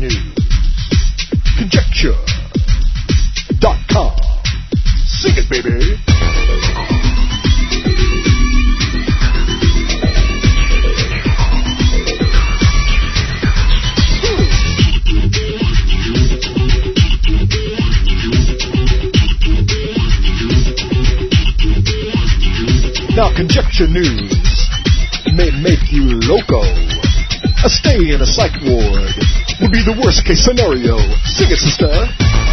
News. Conjecture.com. Sing it, baby. Now, Conjecture News may make you loco. A stay in a psych ward would be the worst case scenario. Sing it, sister.